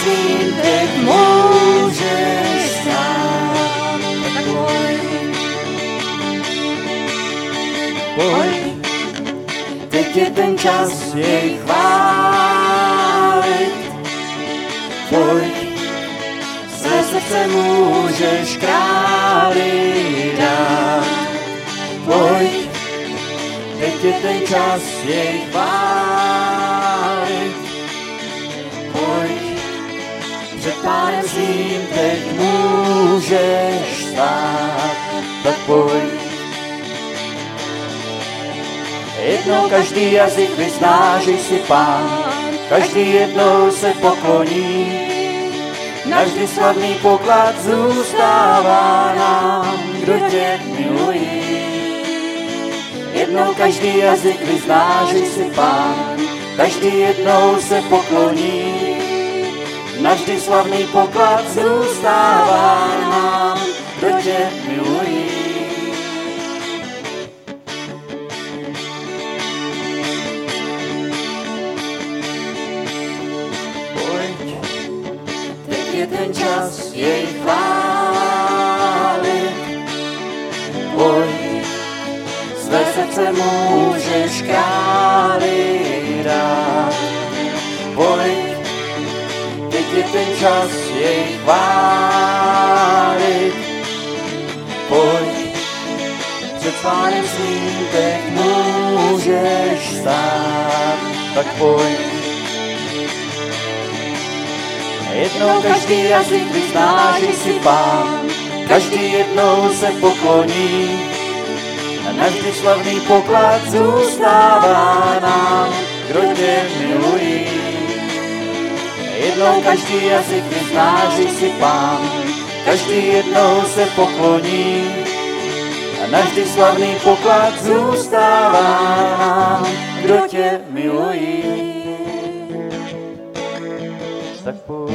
svým teď můžeš stát. Tak pojď, teď je ten čas jej chválit. Pojď, své srdce můžeš králi dát. Pojď, teď je ten čas jej chválit. Pojď, před Pánem svým teď můžeš stát. Tak pojď. Jednou každý jazyk vyzná, že jsi Pán, každý jednou se pokloní. Navždy slavný poklad zůstává nám, kdo tě milují. Jednou každý jazyk vyzná, že jsi Pán, každý jednou se pokloní. Navždy slavný poklad zůstává nám, kdo tě milují. Je ten čas jej chválit. Pojď, své srdce můžeš králi dát. Pojď, teď je ten čas jej chválit. Pojď, před Pánem svým teď můžeš stát. Tak pojď. Jednou každý jazyk vyzná, že jsi Pán, každý jednou se pokloní. A navždy slavný poklad zůstává nám, kdo tě milují. Jednou každý jazyk vyzná, že jsi Pán, každý jednou se pokloní. A navždy slavný poklad zůstává nám, kdo tě milují. Tak pojď.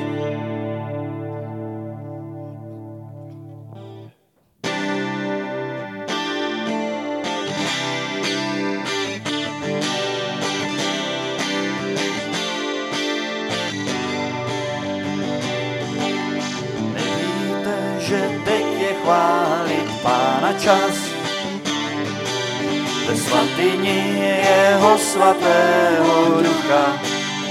Nevíte, že teď je chválit Pána čas, ve svatyni jeho svatého ducha.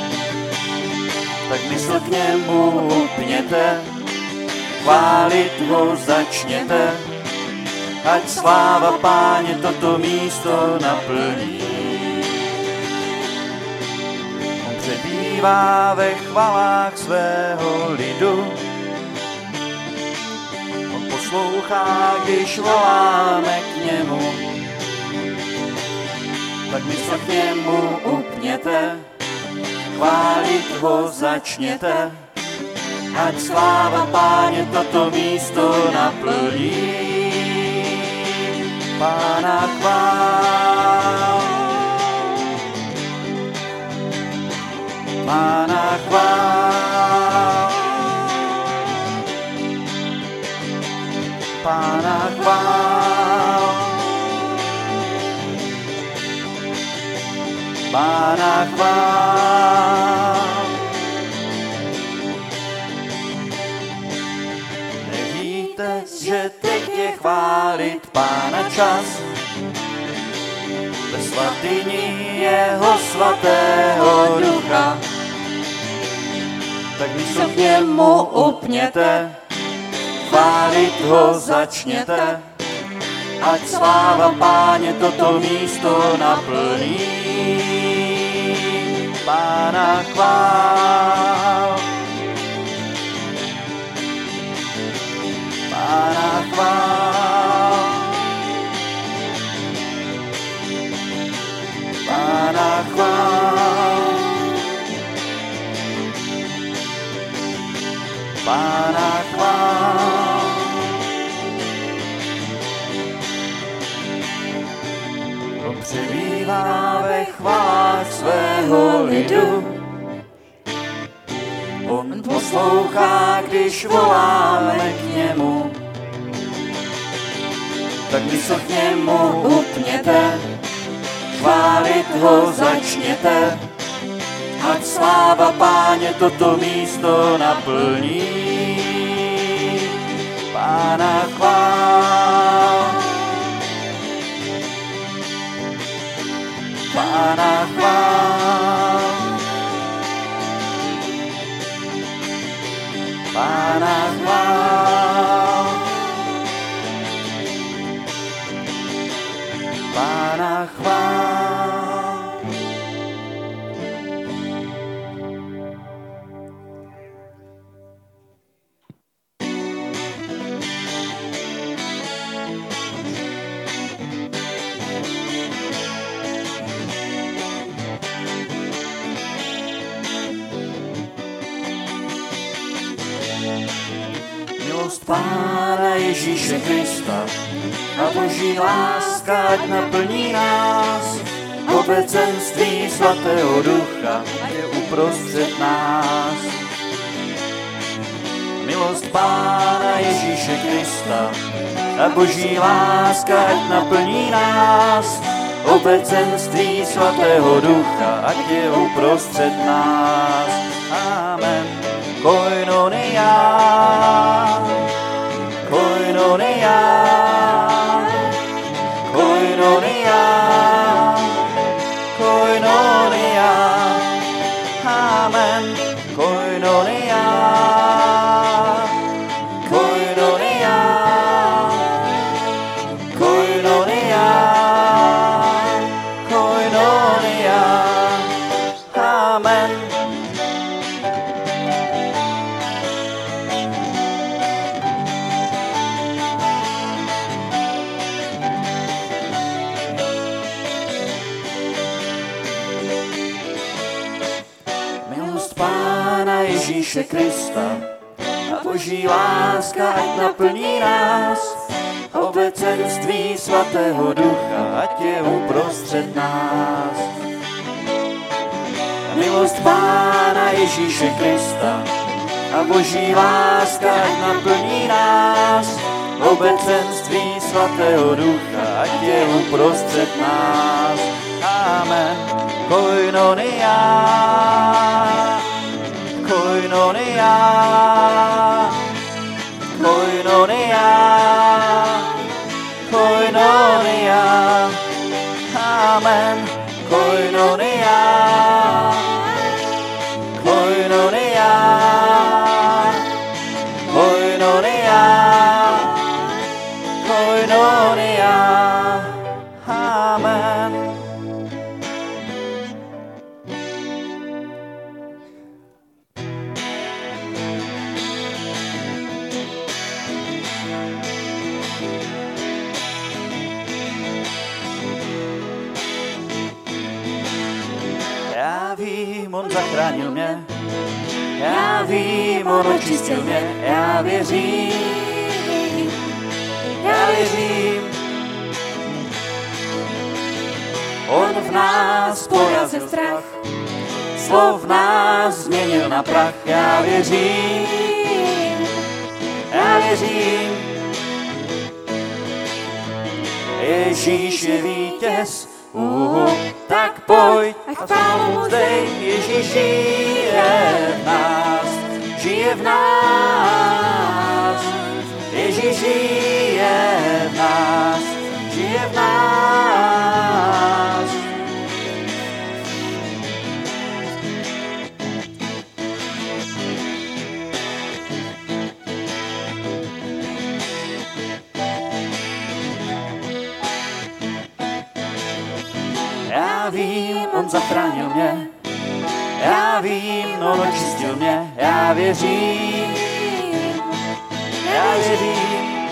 Tak mysl k němu upněte, chválit ho začněte, ať sláva Páně toto místo naplní. On přebývá ve chvalách svého lidu, on poslouchá, když voláme k němu. Tak mysl k němu upněte, chválit ho začněte, ať sláva Páně toto místo naplní. Pána chvál, Pána chvál, Pána chvál, Pána chvál. Nevíte, že teď je chválit Pána čas, ve svatyni jeho svatého ducha. Tak mysl k němu upněte, chválit ho začněte, ať sláva Páně toto místo naplní. Pána chvál, Pána chvál, Pána chvál, Pána chvál. On přebývá ve chválách svého lidu, on poslouchá, když voláme k němu. Tak mysl k němu upněte, chválit ho začněte, ať sláva Páně toto místo naplní. Pána chvál, Pána chvál, Pána chvál, Pána chvál. Milost Pána Ježíše Krista a Boží láska ať naplní nás, obecenství svatého Ducha je uprostřed nás. Milost Pána Ježíše Krista a Boží láska ať naplní nás, obecenství svatého Ducha ať je uprostřed nás. Amen. Koinonia, koinonia, koinonia, koinonia, amen, koinonia, koinonia, koinonia, koinonia, amen. Ježíše Krista a Boží láska ať naplní nás, obecenství svatého Ducha ať je uprostřed nás. Milost Pána Ježíše Krista a Boží láska ať naplní nás, obecenství svatého Ducha ať je uprostřed nás. Amen. Koinonia, koinonia, koinonia, koinonia, amen, koinonia, koinonia, koinonia, koinonia, amen. On zachránil mě, já vím, on očistil mě, já věřím, já věřím. On v nás porazil strach, slov v nás změnil na prach, já věřím, já věřím. Ježíš je vítěz, tak pojď a chválu mu zdej, Ježíš žije v nás, žije v nás, Ježíš žije v nás, žije v nás. Já vím, on zachránil mě, já vím, on očistil mě, já věřím, já věřím.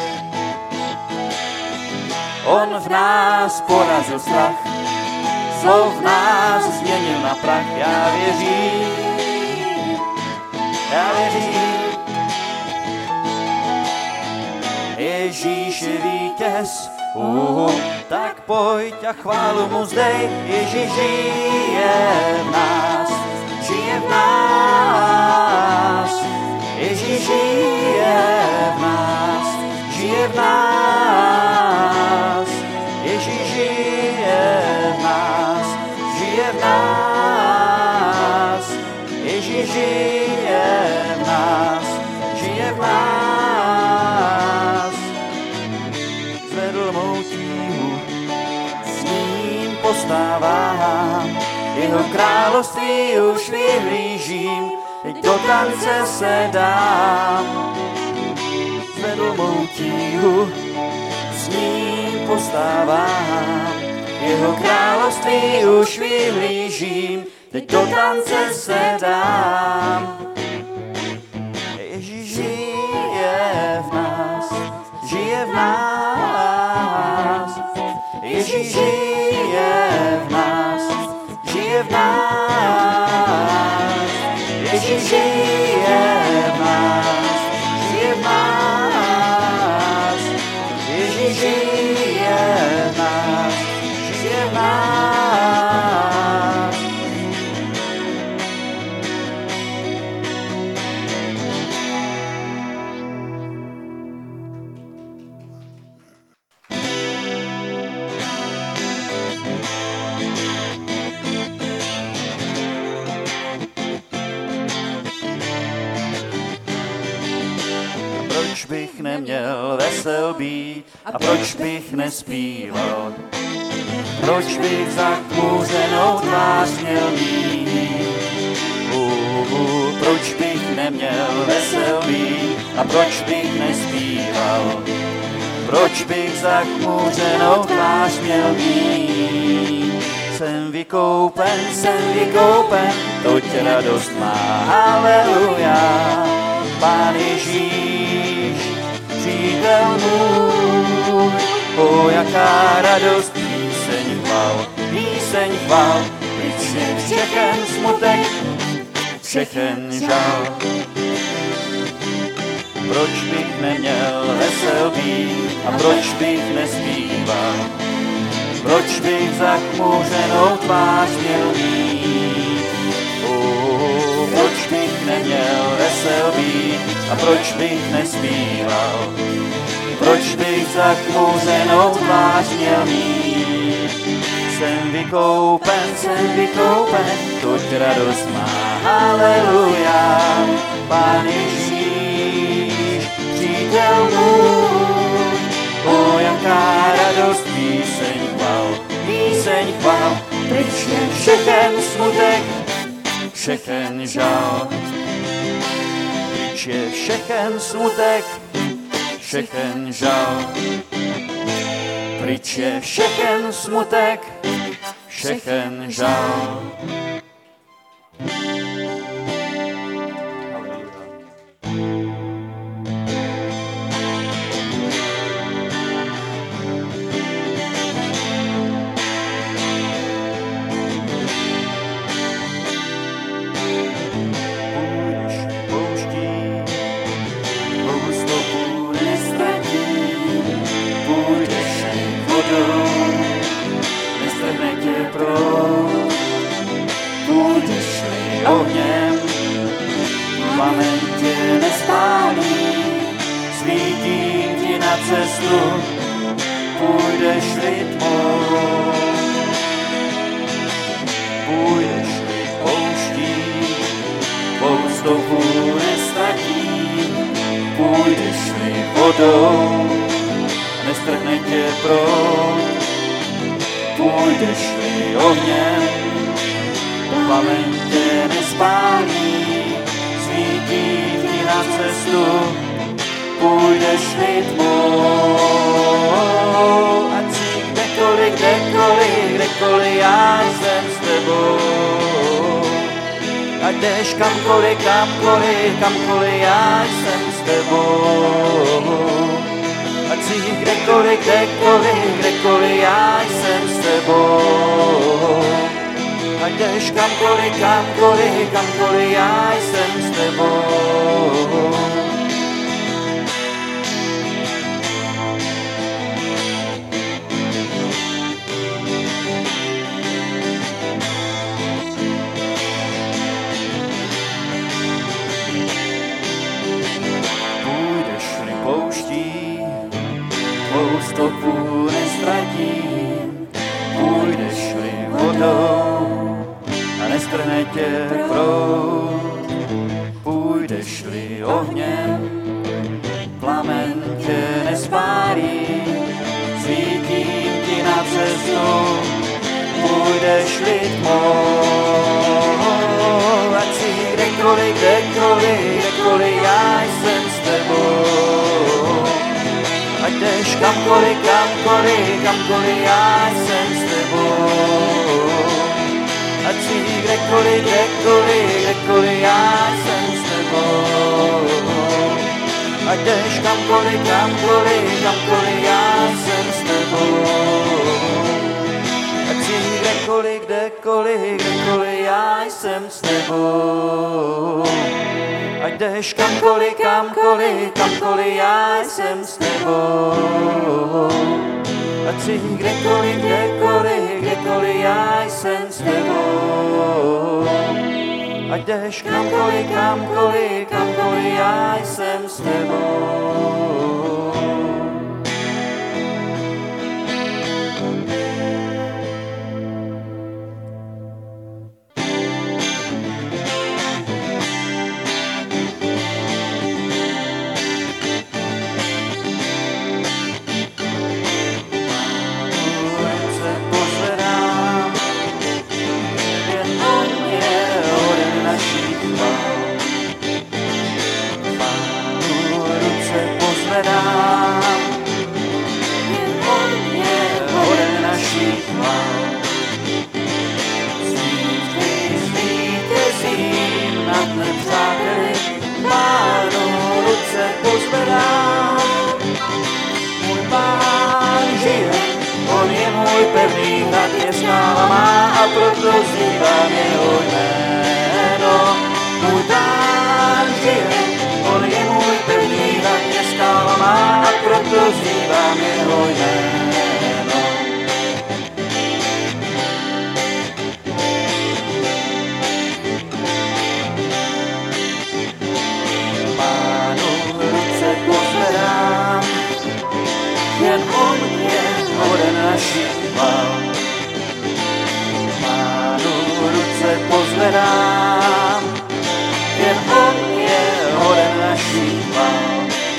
On v nás porazil strach, slov v nás změnil na prach, já věřím, já věřím. Ježíš je vítěz, tak pojď a chválu mu zdej, Ježíš žije v nás, žije v nás, Ježíš žije v nás, žije v nás, Ježíš žije v nás, žije v nás. postávám, jeho království už vyhlížím, teď do tance se dám. Zvedl mou tíhu, s ním postávám, jeho království už vyhlížím, teď do tance se dám. Ježíš žije v nás, žije v nás. Ježíš žije v nás, žije v nás. Ježíš žije v nás, žije v nás. Ježíš žije v nás, žije v nás. Proč bych neměl vesel být a proč bych nespíval? Proč bych zachmouřenou tvář měl mít? Proč bych neměl vesel být a proč bych nespíval? Proč bych zachmouřenou tvář měl mít? Jsem vykoupen, toť radost má, haleluja. Pán Ježíš, přítel můj, o jaká radost, píseň chval, pryč je všechen smutek, všechen žal. Proč bych neměl vesel být a proč bych nespíval? Proč bych zachmouřenou tvář měl mít? Proč bych neměl vesel být a proč bych nespíval? Proč bych zachmouřenou tvář měl mít? Jsem vykoupen, toť radost má, haleluja. Pán Ježíš, přítel můj, o jaká radost, píseň chval, pryč je všechen smutek, všechen žal. Pryč je všechen smutek, všechen žal. Pryč je všechen smutek, všechen žal. Ohněm, plamen tě nespálí, svítím ti na cestu, půjdeš-li tmou. Půjdeš-li pouští, tvou stopu nestratím, půjdeš-li vodou, nestrhne tě proud. Půjdeš-li ohněm, plamen tě nespálí, svítí ti na cestu, půjdeš-li tmou. Ať si kdekoliv, já jsem s tebou. Ať jdeš kamkoliv, já jsem s tebou. Ať si kdekoliv, já jsem s tebou. Ať jdeš kamkoliv, já jsem s tebou. Půjdeš-li pouští, tvou stopu nestratím, půjdeš-li vodou, nestrhne tě proud. Půjdeš-li ohněm, plamen tě nespálí, svítím ti na cestu, projdeš-li tmou, ať si kdekoliv, já jsem s tebou. Ať jdeš kamkoliv, já jsem s tebou. Ať si kdekoliv, já jsem s tebou. Ať jdeš kamkoliv, já jsem s tebou. Ať si kdekoliv, já jsem s tebou. Ať jdeš kamkoliv, já jsem s tebou. Ať si kdekoliv, já jsem s tebou. Ať jdeš kamkoliv, já jsem s tebou. A proto vzývám jeho jméno. Můj Pán žije, on je můj pevný hrad, je skála má, a proto vzývám jeho jméno. Pánu ruce pozvedám, jen on je hoden našich chvál. Pozvedám, jen on je hoden našich chvál.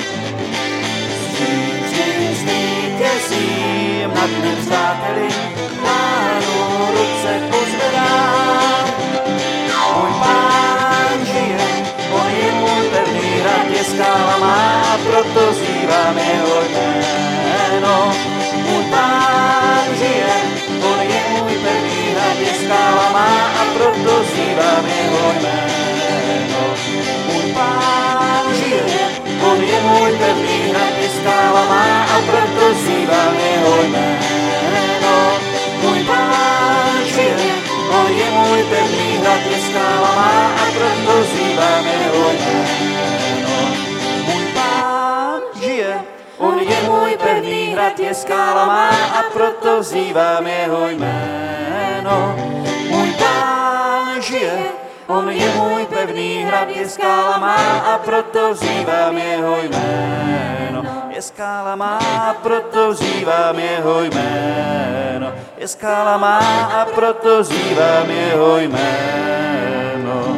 Zvítězím nad nepřáteli, Pánu ruce pozvedám. Můj Pán žije, on je můj pevný hrad, je skála má, a proto vzývám jeho jméno. Můj Pán žije, on je můj pevný hrad, je skála má, a proto vzývám jeho jméno. Můj Pán žije, on je můj pevný hrad, je skála má, a proto vzývám jeho jméno. Můj Pán žije, on je můj pevný hrad, je skála má, a proto vzývám jeho jméno. Můj Pán žije, on je můj pevný hrad, je skála má, a proto vzývám jeho jméno. Můj Pán žije, on je můj pevný hrad, je skála má, a proto vzývám jeho jméno. Je skála má, a proto vzývám jeho jméno. Je skála má, a proto vzývám jeho jméno.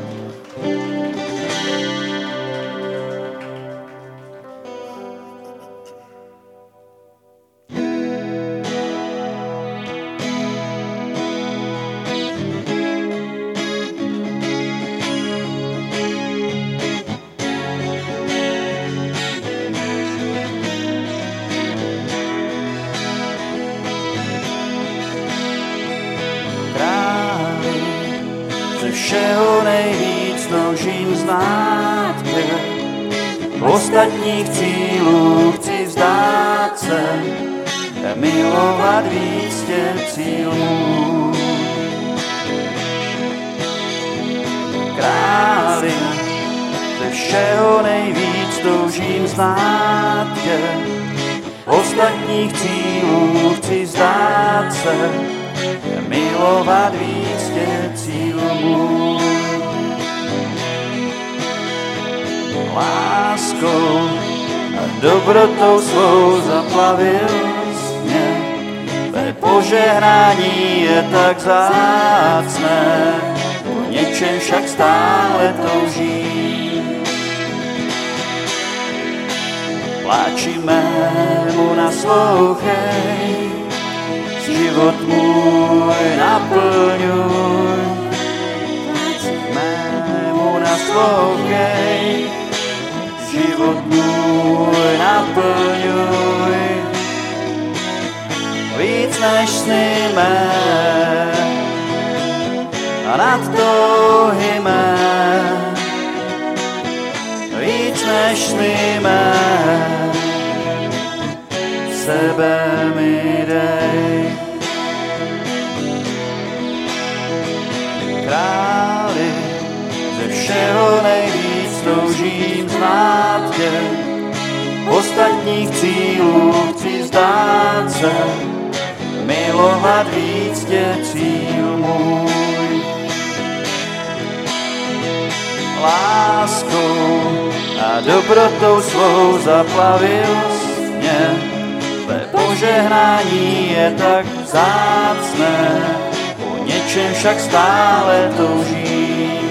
Všeho nejvíc toužím znát tě, ostatních cílů chci vzdát se, milovat víc tě cílů. Králi, ze všeho nejvíc toužím znát tě, ostatních cílů chci vzdát se, milovat víc tě cílů. Láskou a dobrotou svou zaplavil jsi mě, tvé požehnání je tak vzácné, po něčem však stále toužím. Pláči mému naslouchej, s život můj naplňuj, mému naslouchej, život můj naplňuj, víc než sny mé a nad touhy mé, víc než sny mé, sebe mi dej. Králi, ze všeho nejvíc toužím znát tě, ostatních cílů chci zdát se, milovat víc tě cíl můj. Láskou a dobrotou svou zaplavil jsi mě, tvé požehnání je tak vzácné, po něčem však stále toužím.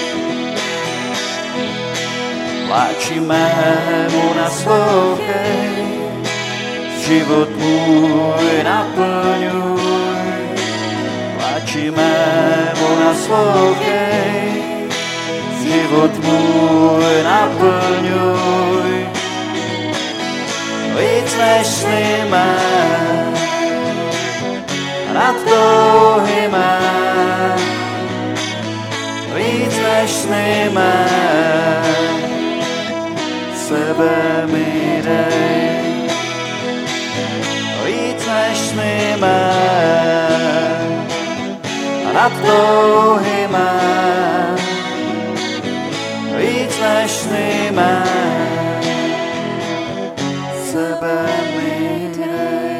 Pláči mému naslouchej, život můj naplňuj, pláči mému naslouchej, život můj naplňuj, víc než sny mé, nad touhy mé, víc než sny mé, sebe mi dej, víc než sny mé, nad touhy mé, víc než sny mé, sebe mi dej.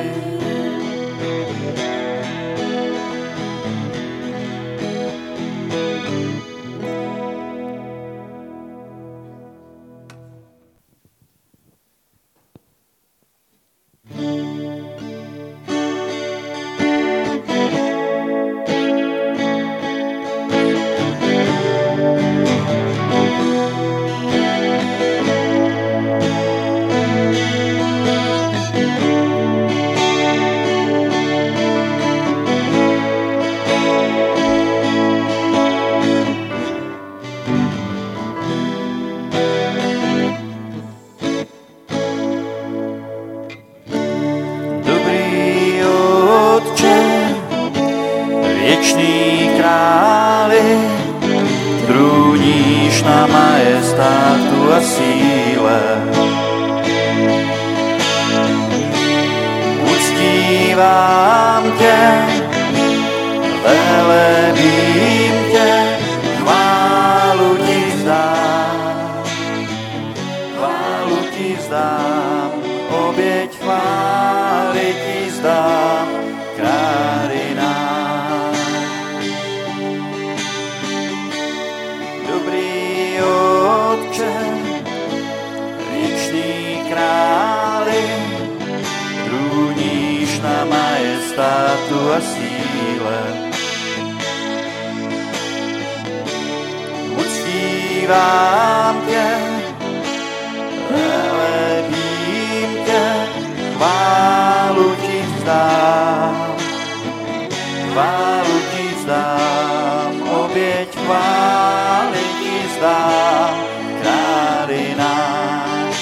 Věčný králi, trůníš na majestátu a síle. Uctívám tě, velebím tě, chválu ti vzdám, oběť chvály ti vzdám, králi náš. Dobrý Otče, věčný králi, trůníš na majestátu a síle. Uctívám tě, velebím tě, chválu ti vzdám, oběť chvály ti vzdám, králi náš.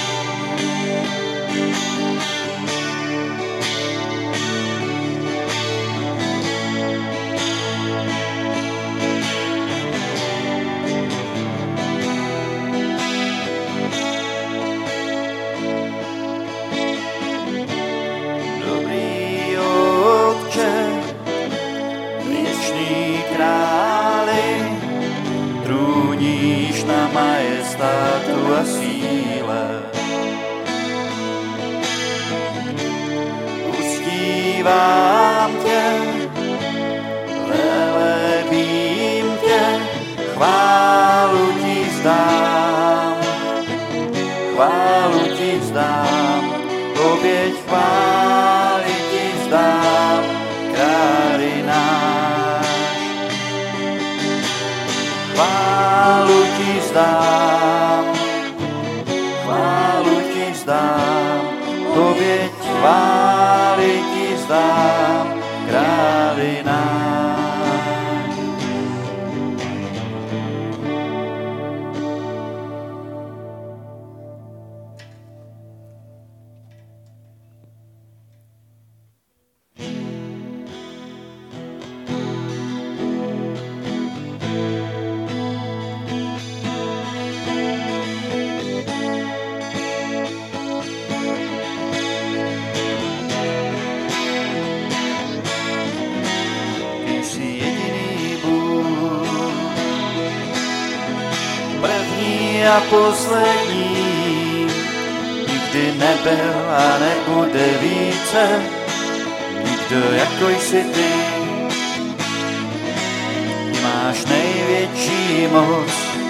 Dobrý Otče, věčný králi, trůníš na majestátu a síle. Uctívám tě, velebím tě, chválu ti vzdám, oběť chvály ti vzdám, králi náš. Chválu ti vzdám, oběť chvály ti vzdám, a poslední, nikdy nebyl a nebude více, nikdo jako jsi ty. Ty máš největší moc,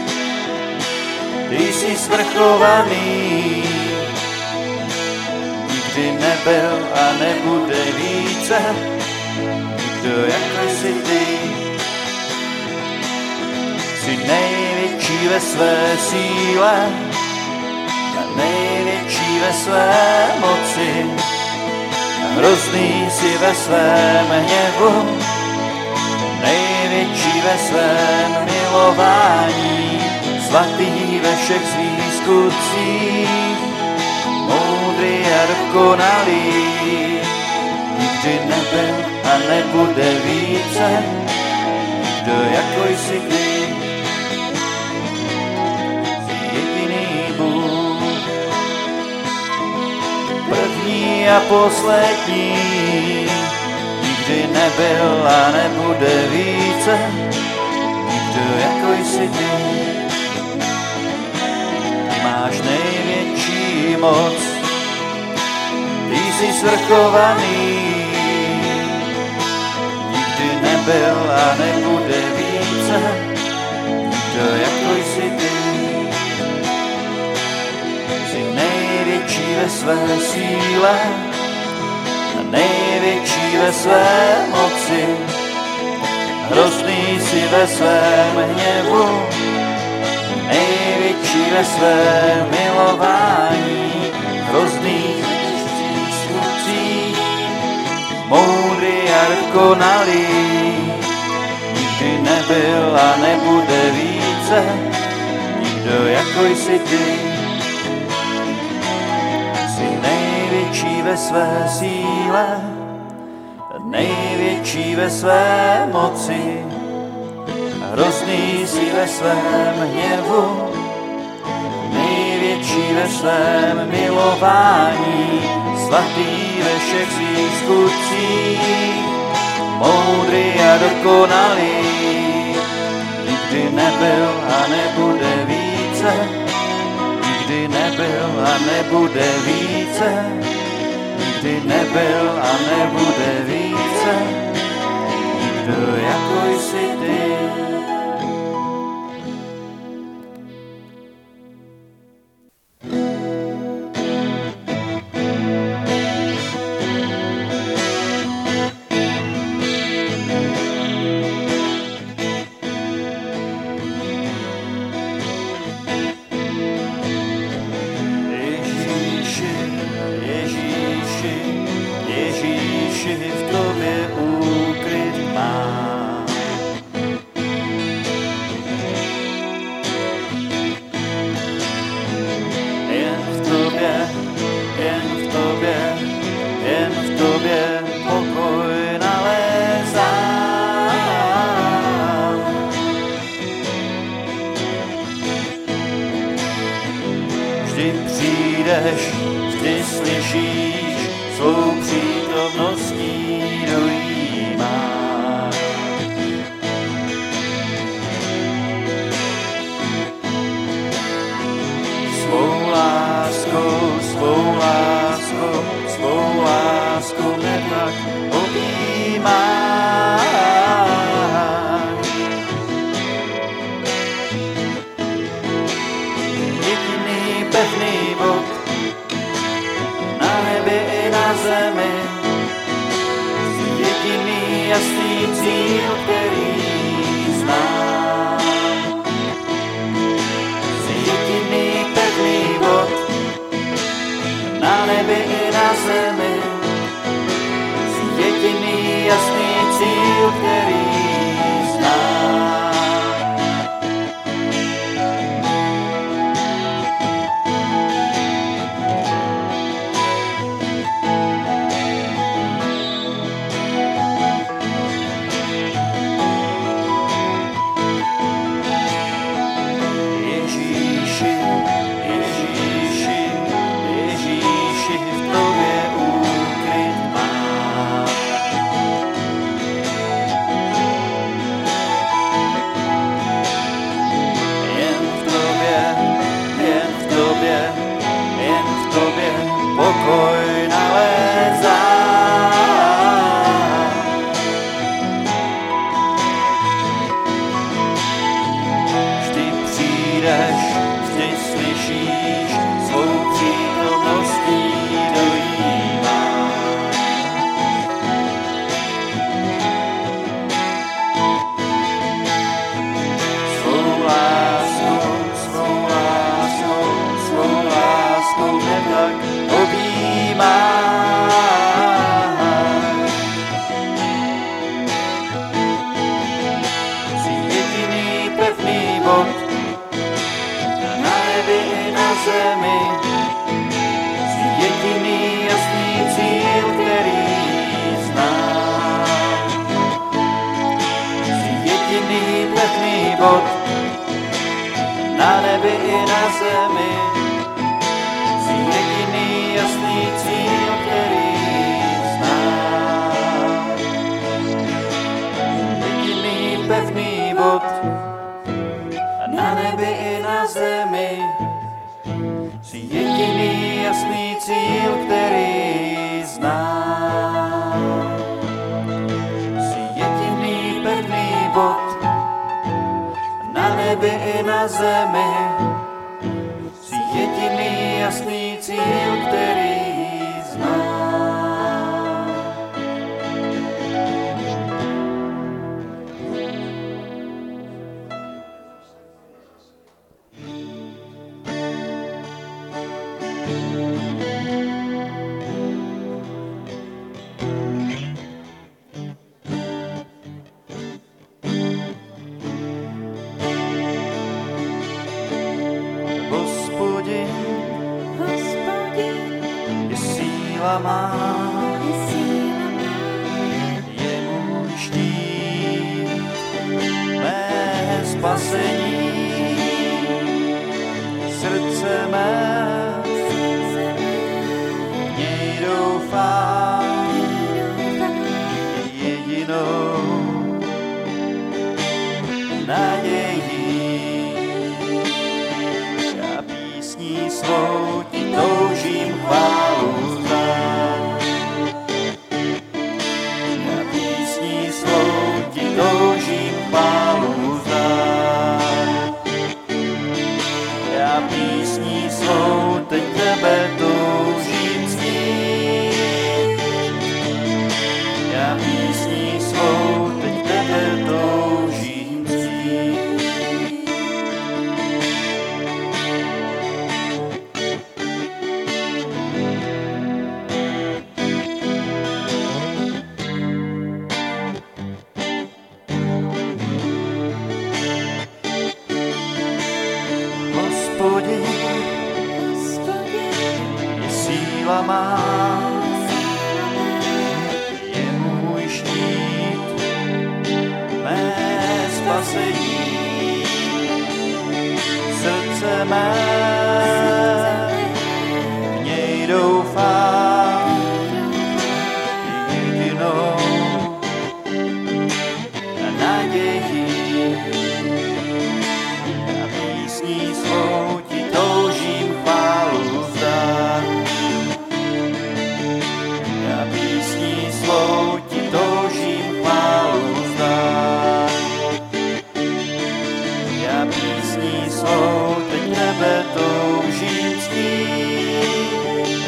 ty jsi svrchovaný, nikdy nebyl a nebude více, nikdo jako jsi ty. Jsi největší ve své síle, největší ve své moci, hrozný si ve svém hněvu, největší ve svém milování, svatý ve všech svých skutcích, moudrý a dokonalý, nikdy nebyl a nebude více, nikdo jako jsi ty. První a poslední, nikdy nebyl a nebude více, nikdo jako jsi ty. Ty máš největší moc, ty jsi svrchovaný, nikdy nebyl a nebude více, nikdo jako jsi ty. Největší ve své síle, největší ve své moci, hrozný si ve svém hněvu, největší ve svém milování, hrozný v svých skutcích, moudrý a dokonalý, nikdy nebyl a nebude více, nikdo jako jsi ty. Největší ve své síle, největší ve své moci, hrozný si ve svém hněvu, největší ve svém milování, svatý ve všech svých skutcích, moudrý a dokonalý, nikdy nebyl a nebude více, nikdy nebyl a nebude více, nikdy nebyl a nebude více, nikdo jako jsi ty. Vždy slyšíš, svou přítomností dojímáš. Svou láskou mě tak objímáš. Jediný pevný bod na nebi i na zemi, jediný jasný cíl, který znám. Jediný pevný bod na nebi i na zemi, jediný jasný cíl, který znám. bod, na nebi i na zemi. Jsi jediný jasný cíl, který znám. Jediný pevný bod, na nebi i na zemi. Jsi jediný jasný cíl, který znám. Jsi jediný pevný bod, na nebi i na zemi. Jsi jediný jasný cíl, který znám. Je síla má, je můj štít, mé spasení, srdce mé, v něj doufám, jedinou nadějí. Já písní svou ti toužím chválu vzdát. Já písní svou ti toužím chválu vzdát. Já písní svou teď tebe toužím ctít. Já písní svou teď tebe toužím ctít. Hospodin, je síla má, je můj štít, mé spasení, srdce mé, v něj doufám, jedinou nadějí. Já písní svou ti toužím chválu vzdát. Já písní svou ti toužím chválu vzdát. Já písní svou teď tebe toužím ctít.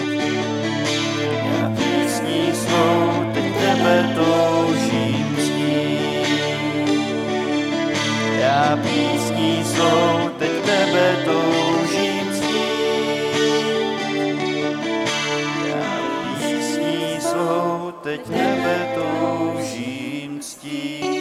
Já písní svou teď tebe toužím ctít. Já písní svou teď tebe toužím ctít. Já písní svou teď tebe toužím ctít.